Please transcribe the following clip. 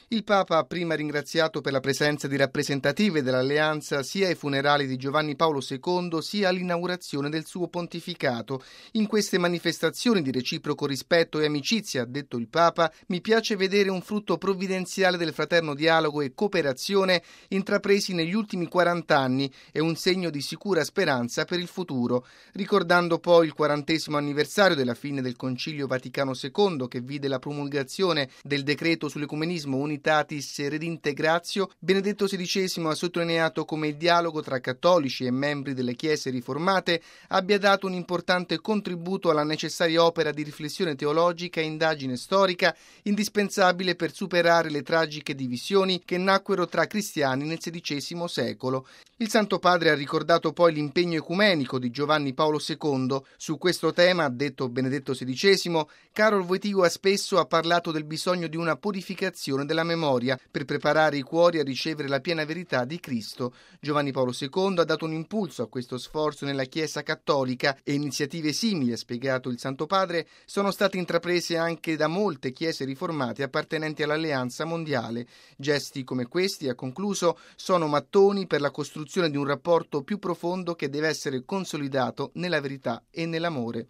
Il Papa ha prima ringraziato per la presenza di rappresentative dell'Alleanza sia ai funerali di Giovanni Paolo II sia all'inaugurazione del suo pontificato. In queste manifestazioni di reciproco rispetto e amicizia, ha detto il Papa, mi piace vedere un frutto provvidenziale del fraterno dialogo e cooperazione intrapresi negli ultimi 40 anni e un segno di sicura speranza per il futuro. Ricordando poi il 40° anniversario della fine del Concilio Vaticano II, che vide la promulgazione del decreto sull'ecumenismo Unitatis Redintegratio, Benedetto XVI ha sottolineato come il dialogo tra cattolici e membri delle chiese riformate abbia dato un importante contributo alla necessaria opera di riflessione teologica e indagine storica indispensabile per superare le tragiche divisioni che nacquero tra cristiani nel XVI secolo. Il Santo Padre ha ricordato poi l'impegno ecumenico di Giovanni Paolo II. Su questo tema, ha detto Benedetto XVI, Karol Wojtyła spesso ha parlato del bisogno di una purificazione della memoria per preparare i cuori a ricevere la piena verità di Cristo. Giovanni Paolo II ha dato un impulso a questo sforzo nella Chiesa cattolica e iniziative simili, ha spiegato il Santo Padre, sono state intraprese anche da molte chiese riformate appartenenti all'Alleanza Mondiale. Gesti come questi, ha concluso, sono mattoni per la costruzione di un rapporto più profondo che deve essere consolidato nella verità e nell'amore.